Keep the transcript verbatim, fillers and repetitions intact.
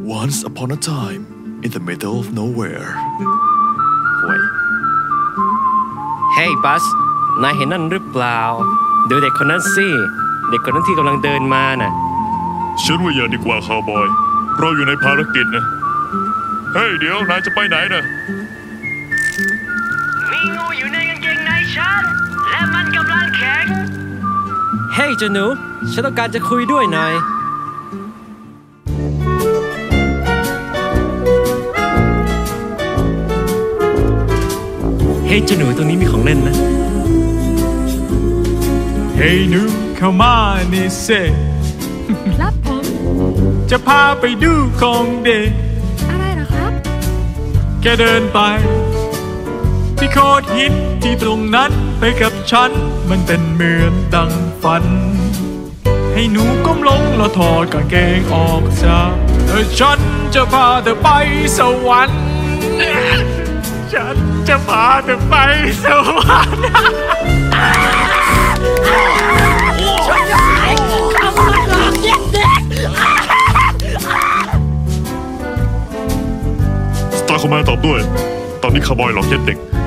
Once upon a time in the middle of nowhere ห่วยเฮ้ยบัสนายเห็นนั่นหรือเปล่าดูเด็กคนนั้นสิเด็กคนนั้นที่กำลังเดินมาน่ะฉันว่าอย่าดีกว่าคาวบอยเราอยู่ในภารกิจนะเฮ้ยเดี๋ยวนายจะไปไหนนะมีงูอยู่ในกางเกงในฉันและมันกำลังแข็งเฮ้ยเจ้าหนูฉันต้องการจะคุยด้วยหน่อยเฮ้ยเจ้าหนูตรงนี้มีของเล่นนะเฮ้ยหนูเข้ามานี่เซ่ครับผมจะพาไปดูของเด็กอะไรเหรอครับแกเดินไปที่โคตรฮิตที่ตรงนั้นไปกับฉันมันเป็นเหมือนดังฝันให้หนูก้มลงแล้วถอดกางเกงออกซะเออฉันจะพาเธอไปสวรรค์ฉันจะพาเธอไปสวรรค์ฉันจะไปข้ามาหลอกเด็กเด็กสตาร์คอมแมนตอบด้วยตอนนี้คาวบอยหลอกเย็ดเด็ก